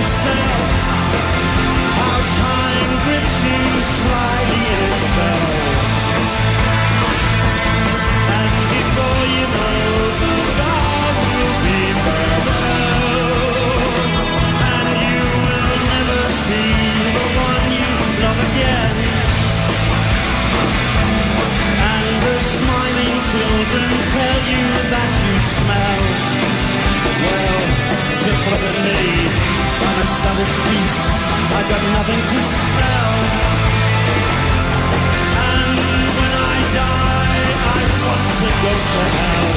yourself how time grips you slightly in its spell. And before you know, the bar will be farewell. And you will never see the one you love again. And the smiling children tell you that you smell. Well, just look at me. I'm a savage beast. I've got nothing to sell. And when I die, I want to go to hell.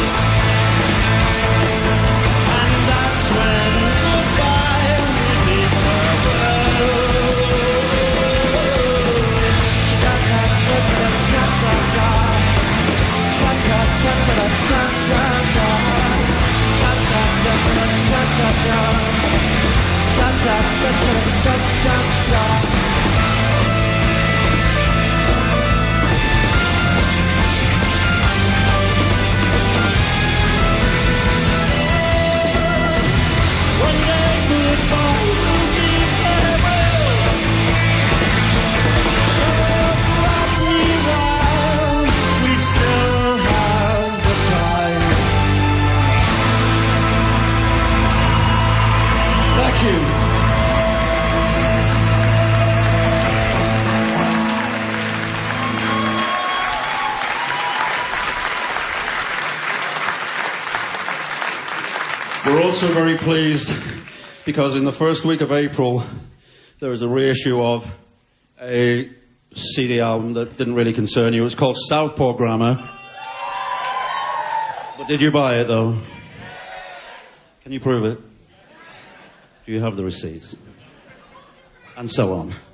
And that's when goodbye will be farewell. One day goodbye will be farewell. So love me while we still have the time. Thank you. We're also very pleased because in the first week of April there is a reissue of a CD album that didn't really concern you. It's called Southpaw Grammar. But did you buy it though? Can you prove it? Do you have the receipts? And so on.